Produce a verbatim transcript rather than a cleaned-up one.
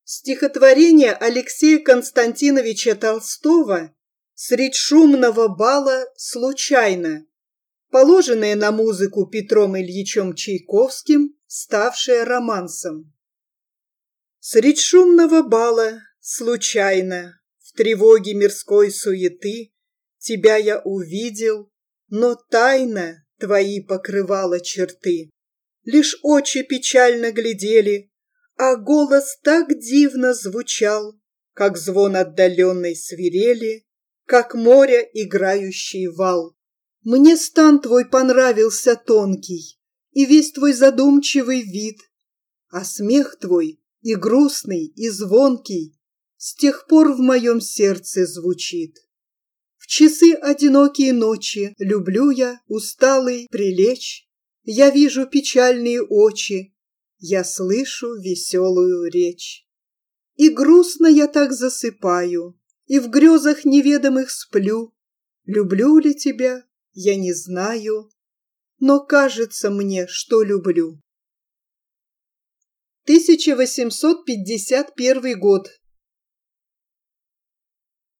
Стихотворение Алексея Константиновича Толстого «Средь шумного бала случайно», положенное на музыку Петром Ильичем Чайковским, ставшее романсом. Средь шумного бала случайно, в тревоге мирской суеты, тебя я увидел, но тайно твои покрывала черты. Лишь очи печально глядели, а голос так дивно звучал, как звон отдаленной свирели, как море играющий вал. Мне стан твой понравился тонкий, и весь твой задумчивый вид, а смех твой и грустный, и звонкий с тех пор в моем сердце звучит. В часы одинокие ночи люблю я, усталый, прилечь. Я вижу печальные очи, я слышу веселую речь. И грустно я так засыпаю, и в грезах неведомых сплю. Люблю ли тебя, я не знаю, но кажется мне, что люблю. тысяча восемьсот пятьдесят первый год.